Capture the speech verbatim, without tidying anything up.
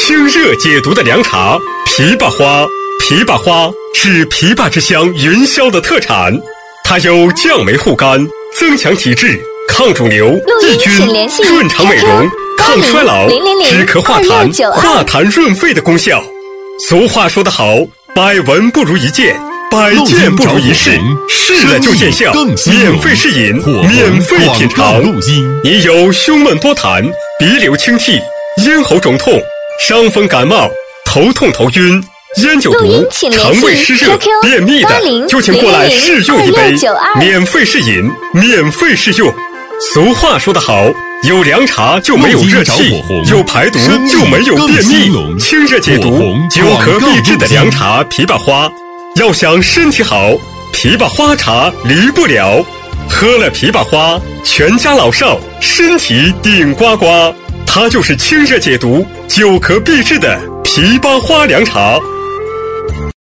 清热解毒的凉茶枇杷花。枇杷花是枇杷之乡云霄的特产，它有降酶护肝、增强体质、抗肿瘤、抑菌、润肠美容、抗衰老、止咳化痰、化痰润肺的功效。俗话说得好，百闻不如一见，百见不如一试，试了就见效，免费试饮，免费品尝。你有胸闷多痰、鼻流清涕、咽喉肿痛、伤风感冒、头痛头晕、烟酒毒、肠胃湿热、便秘的，就请过来试用一杯，免费试饮，免费试用。俗话说得好，有凉茶就没有热气，有排毒就没有便秘，清热解毒、久咳必治的凉茶枇杷花。要想身体好，枇杷花茶离不了。喝了枇杷花，全家老少身体顶呱呱。它就是清热解毒、久咳必治的枇杷花凉茶。